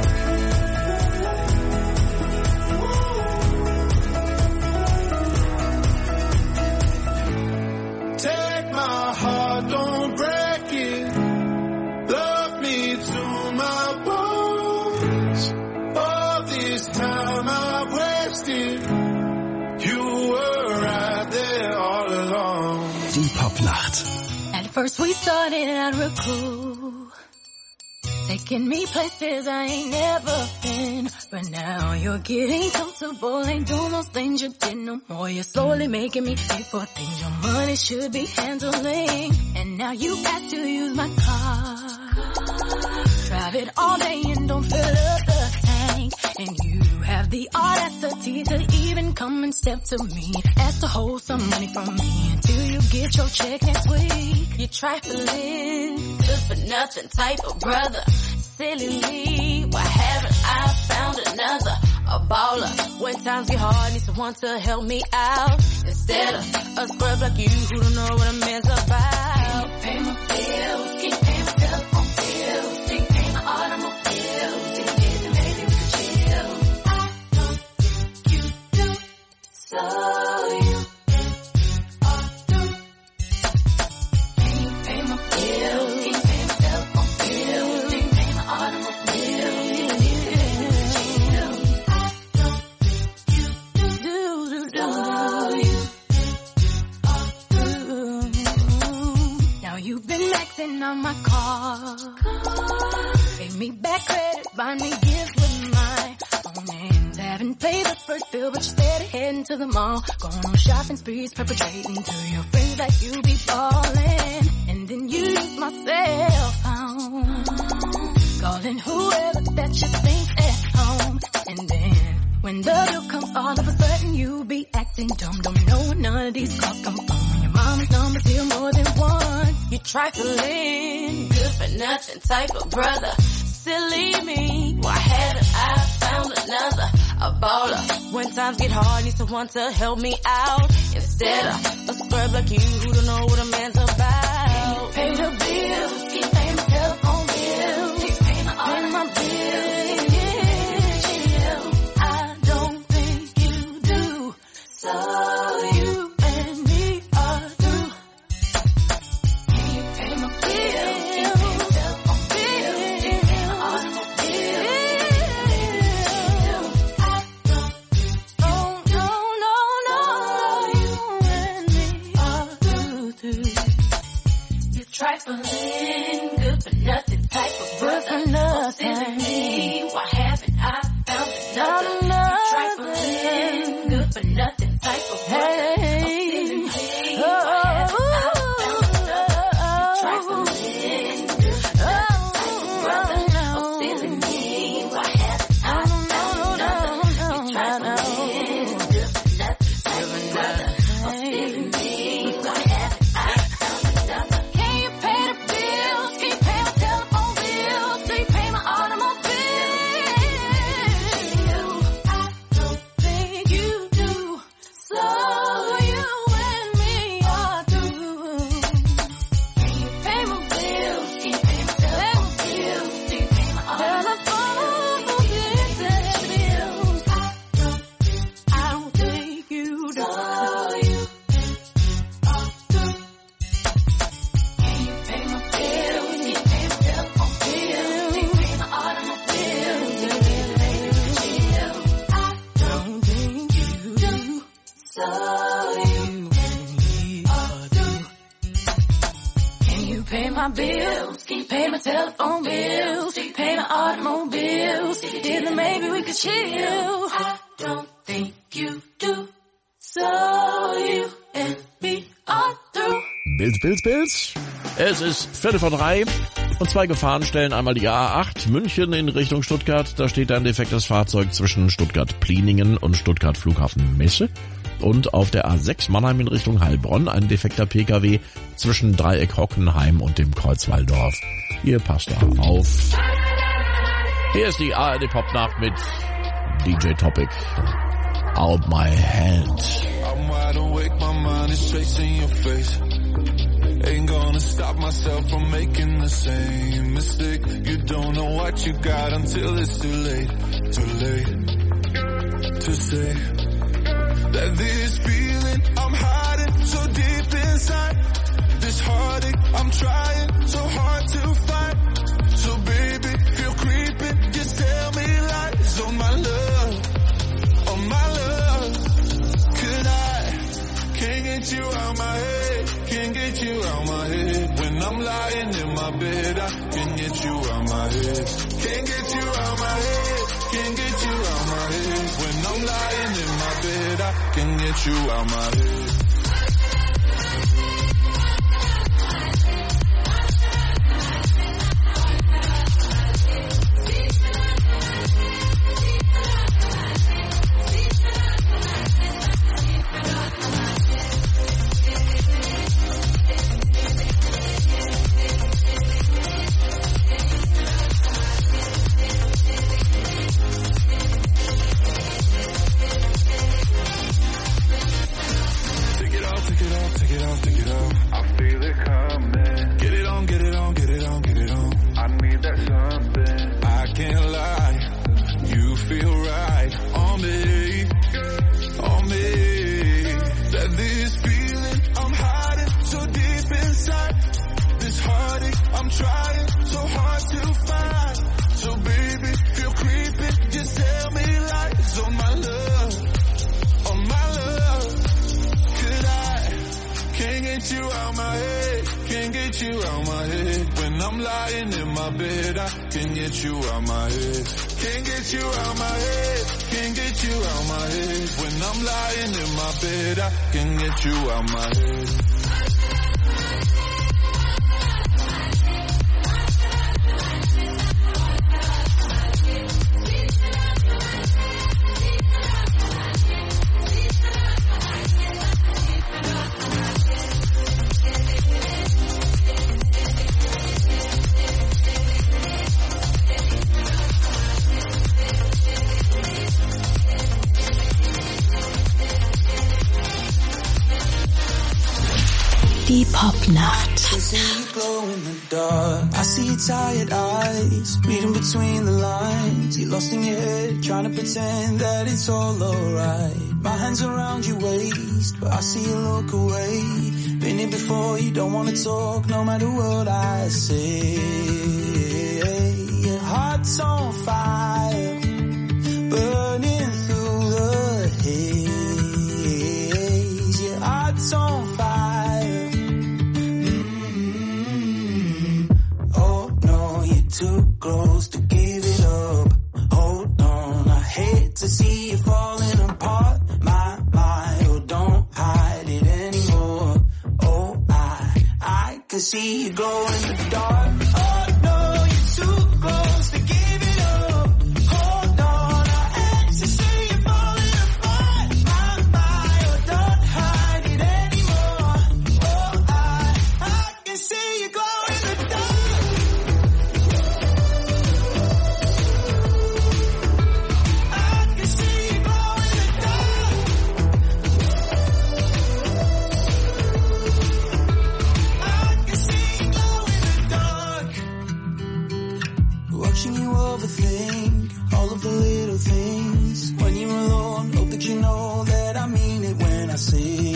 Take my heart, don't break it. Love me to my bones. All this time I wasted. You were right there all along. Die Popnacht. At first we started out real cool, taking me places I ain't never been. But now you're getting comfortable, ain't doing those things you did no more. You're slowly making me pay for things your money should be handling. And now you got to use my car, drive it all day and don't fill up the tank. And you have the audacity to even come and step to me, ask to hold some money from me until you get your check next week. You're trifling, good for nothing type of brother. Silly me, why haven't I found another? A baller, when times get hard, need someone to help me out. Instead of a scrub like you who don't know what a man's about. Pay my bills, keep paying my telephone bills, keep paying my automobiles, keep getting maybe we could chill. I don't think you do, so you are through. Can you pay my bills, keep paying my telephone bills, keep paying my automobiles, keep getting maybe we could chill. I don't think you do, do, do, do, so you are maxing on my car. Pay me back credit, buy me gifts with my own hands. Haven't paid the first bill, but you're steady heading to the mall. Going on shopping sprees, perpetrating to your friends like you be ballin'. And then you use my cell phone, calling whoever that you think's at home. And then when the bill comes, all of a sudden you be acting dumb. Don't know where none of these calls come from. Your mama's number's here more than one. You trifling, good for nothing type of brother. Silly me, why haven't I found another? A baller. When times get hard, need someone to help me out. Instead of a scrub like you who don't know what a man's about. Pay the bills, keep paying my telephone bills, keep paying my, paying my bills. I don't think you do, so you and me are through. Can you pay my bills? Keep paying my telephone bills, keep paying my automobile. I don't, no, no, no, you and me are through, through. You trifling, good for nothing type of brother. Good for nothing. Me, why haven't I found another? You trifling, good for nothing type of brother. Hey, oh, you trifling, good for nothing type of brother. Oh, silly me, why haven't I found another? You trifling, good for nothing type of brother. Oh, silly me, why haven't I found another? Can you pay the bills? Can you pay my telephone bills? Do you pay my automobile? I don't think you do, so you and me are through. Can you pay my bills? Can you pay my telephone bills? Do you pay my telephone bills? I don't think you do, so you are through. Can you pay my bills? Can you pay my telephone bills? Can you pay my automobile? I don't think you do, so you and me are through. Can you pay my bills? Can you pay my telephone bills? Can you pay my automobiles? Then maybe we could chill. I don't think you do, so you and me are through. Bills, Bills, Bills. Es ist Viertel vor drei und zwei Gefahrenstellen. Einmal die A acht München in Richtung Stuttgart. Da steht ein defektes Fahrzeug zwischen Stuttgart-Pliningen und Stuttgart-Flughafen-Messe. Und auf der A sechs Mannheim in Richtung Heilbronn ein defekter P K W zwischen Dreieck Hockenheim und dem Kreuzwalldorf. Ihr passt da auf. Hier ist die A R D Popnacht mit D J Topic. Out my hand. I'm wide awake, my mind is chasing your face. Ain't gonna stop myself from making the same mistake. You don't know what you got until it's too late. Too late to say that this feeling I'm hiding so deep inside. This heartache I'm trying so hard to find. So baby, feel creeping, just tell me lies on my love, on my love. Could I, can't get you out my head, can't get you out my head. When I'm lying in my bed, I can't get you out my head. Can't get you out my head, can't get you out my head. When I'm lying in my bed, I can't get you out my head. can't get you out my head. When I'm lying in my bed, I can't get you out my head. Can't get you out my head. Can't get you out my head. When I'm lying in my bed, I can't get you out my head. Die Popnacht. I see you glow in the dark. I see your tired eyes, reading between the lines. You're lost in your head, trying to pretend that it's all alright. My hands around your waist, but I see you look away. Been here before, you don't wanna talk, no matter what I say. Your heart's on fire, burning through the haze. Your heart's on fire. Too close to give it up. Hold on, I hate to see you falling apart. My, my, oh don't hide it anymore. Oh, I, I can see you glow in the dark. Oh no, you're too close to give it up. Hold on, I hate to see you falling apart. My, my, oh don't hide it anymore. Oh, I, I can see you glow in the dark. Watching you overthink all of the little things. When you're alone, hope that you know that I mean it when I say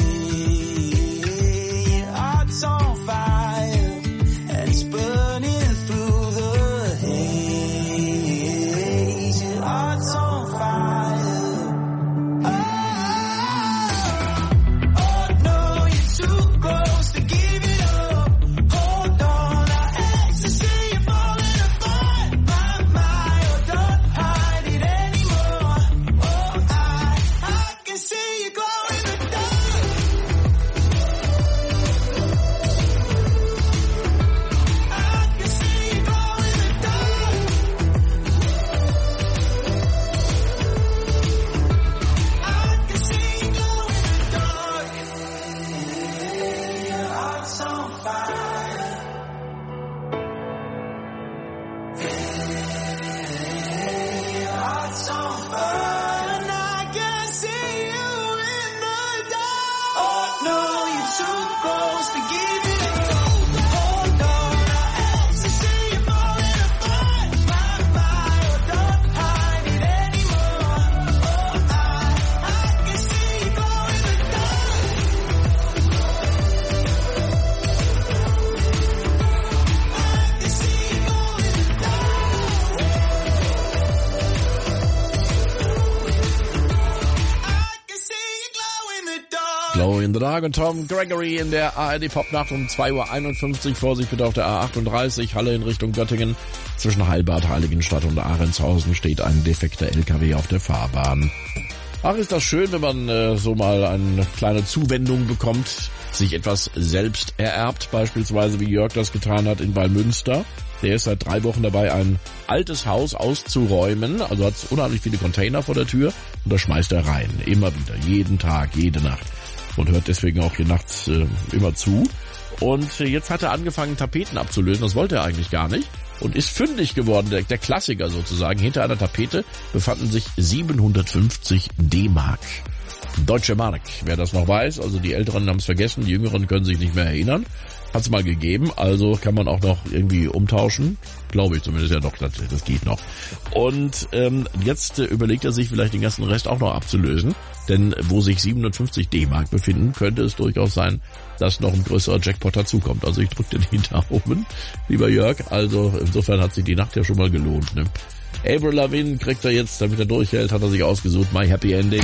your heart's on fire and it's burning through the haze. Your heart's on fire. Oh, oh no, you're too close to give it up. Hold on, I hate to see you falling apart. Glow in the Dark und Tom Gregory in der A R D Popnacht um zwei Uhr einundfünfzig. Vorsicht bitte auf der A achtunddreißig, Halle in Richtung Göttingen. Zwischen Heilbad, Heiligenstadt und Ahrentshausen steht ein defekter L K W auf der Fahrbahn. Ach, ist das schön, wenn man äh, so mal eine kleine Zuwendung bekommt, sich etwas selbst ererbt, beispielsweise wie Jörg das getan hat in Wallmünster. Der ist seit drei Wochen dabei, ein altes Haus auszuräumen, also hat unheimlich viele Container vor der Tür und da schmeißt er rein, immer wieder, jeden Tag, jede Nacht. Und hört deswegen auch hier nachts äh, immer zu. Und äh, jetzt hat er angefangen, Tapeten abzulösen. Das wollte er eigentlich gar nicht. Und ist fündig geworden, der, der Klassiker sozusagen. Hinter einer Tapete befanden sich siebenhundertfünfzig D-Mark. Deutsche Mark, wer das noch weiß. Also die Älteren haben es vergessen, die Jüngeren können sich nicht mehr erinnern. Hat es mal gegeben, also kann man auch noch irgendwie umtauschen. Glaube ich zumindest, ja doch, das, das geht noch. Und ähm, jetzt äh, überlegt er sich vielleicht den ganzen Rest auch noch abzulösen. Denn wo sich siebenhundertfünfzig D-Mark befinden, könnte es durchaus sein, dass noch ein größerer Jackpot dazukommt. Also ich drücke dir die Daumen, lieber Jörg. Also insofern hat sich die Nacht ja schon mal gelohnt. Ne? Avril Lavigne kriegt er jetzt, damit er durchhält, hat er sich ausgesucht. My Happy Ending.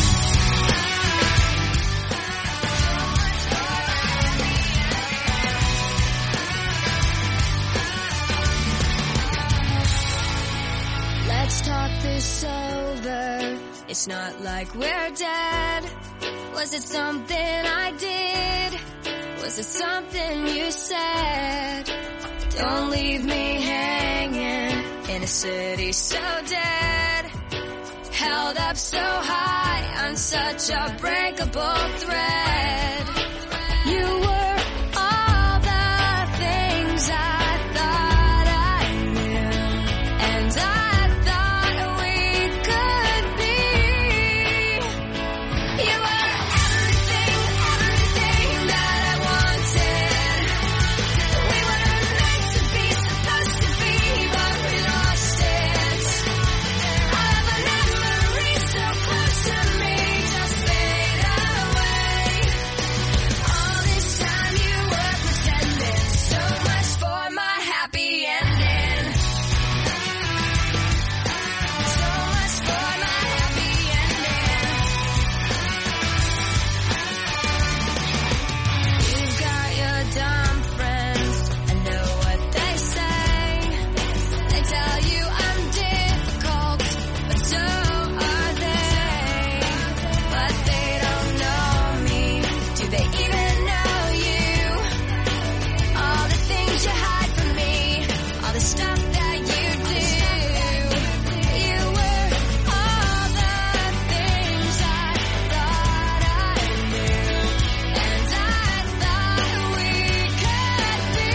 this over? It's not like we're dead. Was it something I did? Was it something you said? Don't leave me hanging in a city so dead. Held up so high on such a breakable thread. You were all the things I thought I knew, and I thought we could be. You were everything, everything that I wanted. We were meant to be, supposed to be, but we lost it. All of our memories so close to me just fade away. All this time you were pretending, so much for my happy ending. So much for my happy ending. You've got your dumb friends, I know what they say. They tell you I'm difficult, but so are they. But they don't know me. Do they even know you? All the things you hide from me, all the stuff that you do. You were all the things I thought I knew, and I thought we could be.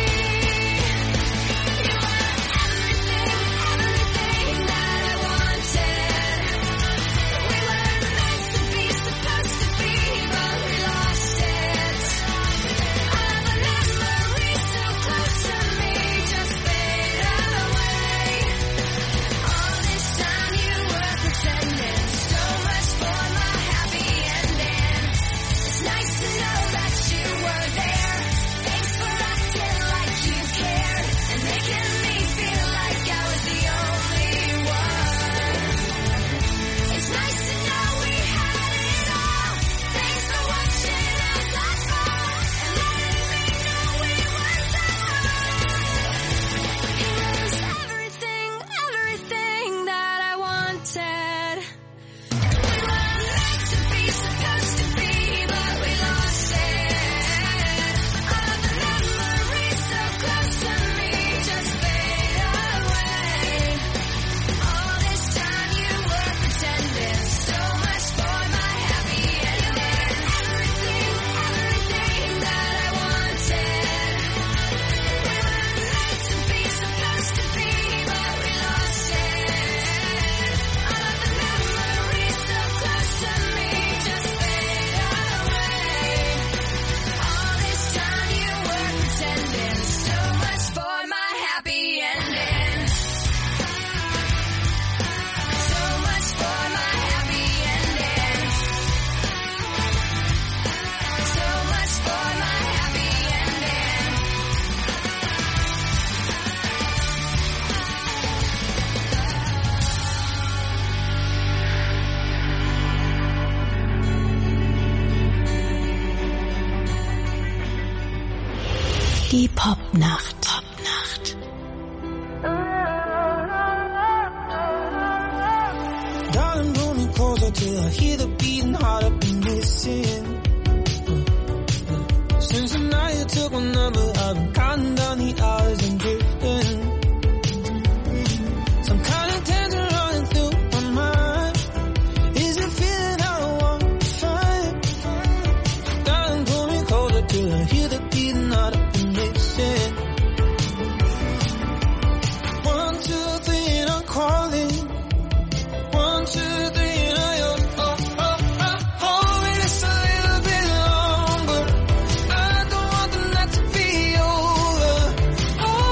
You were everything, everything that I wanted. We were meant to be, supposed to be, but we lost it. All of the memories so close to me just fade away. All this time you were pretending, so much for my happy ending. It's nice to know that you were there. Thanks for acting like you cared and making me feel like I was the only one. It's nice to know we had it all. Thanks for watching as I fall and letting me know we weren't alone. It was everything, everything that I wanted. We were meant to be, supposed to be, but we lost it. All of the memories so close to me just fade away. All this time you were pretending, so much for my happy ending. Everything, everything that I wanted. We were meant to be, supposed to be, but we lost it. All of the memories so close to me just fade away. All this time you were pretending, so much for my happy ending. So much for my happy ending. So much for my happy ending. Die Popnacht. Popnacht. Darling, pull me closer till I hear the beating heart I've been missing. Since the night you took my number, I've been counting down the hours and drifting. Some kind of tension running through my mind. Is it feeling I want to find? Darling, pull me closer till I hear the beating heart I've been missing. One, two, three, and I'm calling. One, two, three, and I oh, oh, oh, oh. Hold me just a little bit longer. I don't want the night to be over. Oh,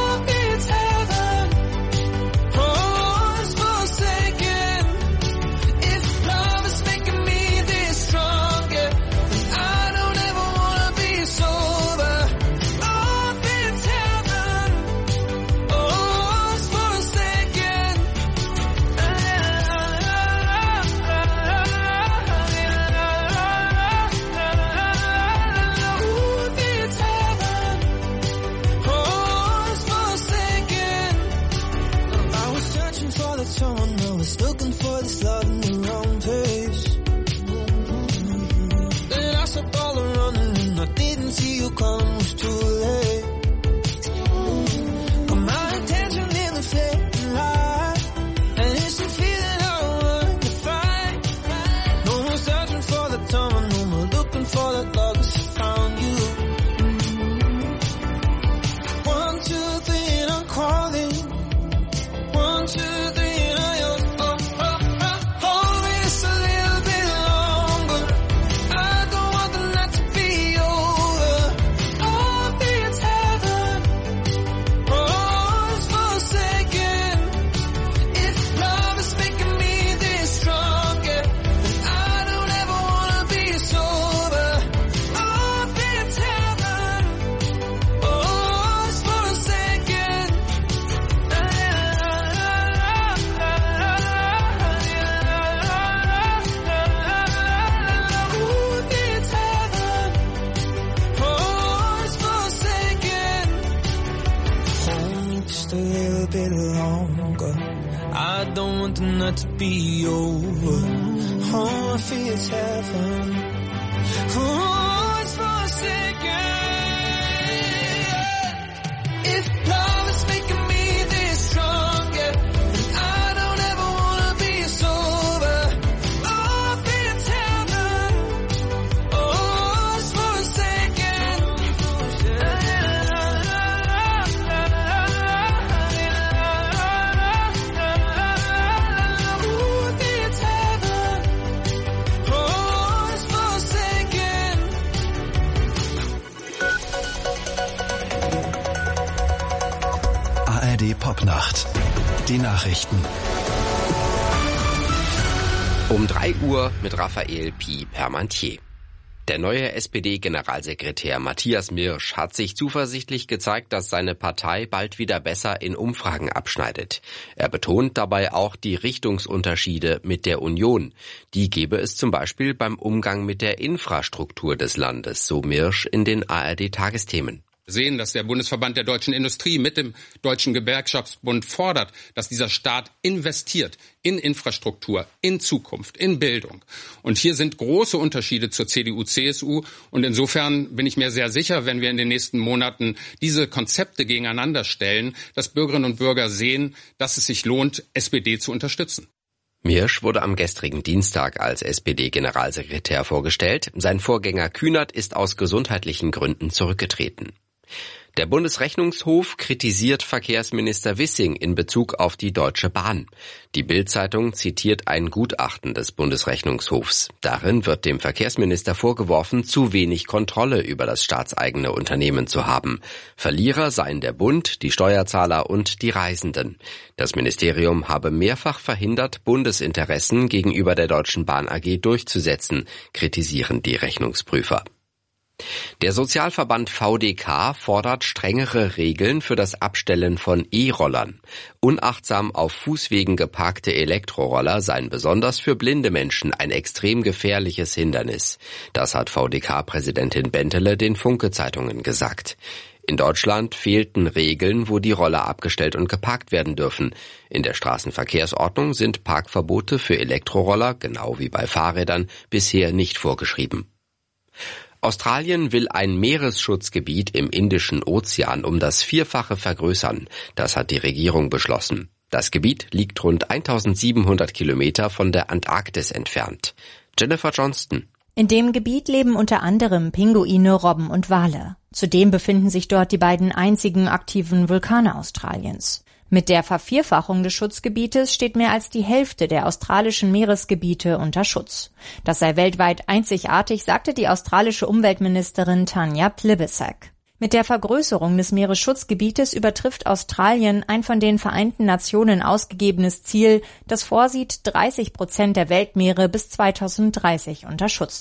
a little bit longer. I don't want the night to be over. Oh, I feel it's heaven. Oh, it's for a second. If love is making me this strong, yeah, then I don't ever wanna be sober. Oh, I feel it's heaven. Oh, it's for a second. Ooh, I feel it's heaven. Oh, it's for a second. A R D Popnacht. Die Nachrichten. Um drei Uhr mit Raphael Pi Permantier. Der neue S P D-Generalsekretär Matthias Mirsch hat sich zuversichtlich gezeigt, dass seine Partei bald wieder besser in Umfragen abschneidet. Er betont dabei auch die Richtungsunterschiede mit der Union. Die gebe es zum Beispiel beim Umgang mit der Infrastruktur des Landes, so Mirsch in den A R D-Tagesthemen. Wir sehen, dass der Bundesverband der deutschen Industrie mit dem Deutschen Gewerkschaftsbund fordert, dass dieser Staat investiert in Infrastruktur, in Zukunft, in Bildung. Und hier sind große Unterschiede zur C D U C S U. Und insofern bin ich mir sehr sicher, wenn wir in den nächsten Monaten diese Konzepte gegeneinander stellen, dass Bürgerinnen und Bürger sehen, dass es sich lohnt, S P D zu unterstützen. Mirsch wurde am gestrigen Dienstag als S P D-Generalsekretär vorgestellt. Sein Vorgänger Kühnert ist aus gesundheitlichen Gründen zurückgetreten. Der Bundesrechnungshof kritisiert Verkehrsminister Wissing in Bezug auf die Deutsche Bahn. Die Bild-Zeitung zitiert ein Gutachten des Bundesrechnungshofs. Darin wird dem Verkehrsminister vorgeworfen, zu wenig Kontrolle über das staatseigene Unternehmen zu haben. Verlierer seien der Bund, die Steuerzahler und die Reisenden. Das Ministerium habe mehrfach verhindert, Bundesinteressen gegenüber der Deutschen Bahn A G durchzusetzen, kritisieren die Rechnungsprüfer. Der Sozialverband V D K fordert strengere Regeln für das Abstellen von E-Rollern. Unachtsam auf Fußwegen geparkte Elektroroller seien besonders für blinde Menschen ein extrem gefährliches Hindernis. Das hat V D K-Präsidentin Bentele den Funke-Zeitungen gesagt. In Deutschland fehlten Regeln, wo die Roller abgestellt und geparkt werden dürfen. In der Straßenverkehrsordnung sind Parkverbote für Elektroroller, genau wie bei Fahrrädern, bisher nicht vorgeschrieben. Australien will ein Meeresschutzgebiet im Indischen Ozean um das Vierfache vergrößern. Das hat die Regierung beschlossen. Das Gebiet liegt rund eintausendsiebenhundert Kilometer von der Antarktis entfernt. Jennifer Johnston. In dem Gebiet leben unter anderem Pinguine, Robben und Wale. Zudem befinden sich dort die beiden einzigen aktiven Vulkane Australiens. Mit der Vervierfachung des Schutzgebietes steht mehr als die Hälfte der australischen Meeresgebiete unter Schutz. Das sei weltweit einzigartig, sagte die australische Umweltministerin Tanya Plibersek. Mit der Vergrößerung des Meeresschutzgebietes übertrifft Australien ein von den Vereinten Nationen ausgegebenes Ziel, das vorsieht, dreißig Prozent der Weltmeere bis zweitausenddreißig unter Schutz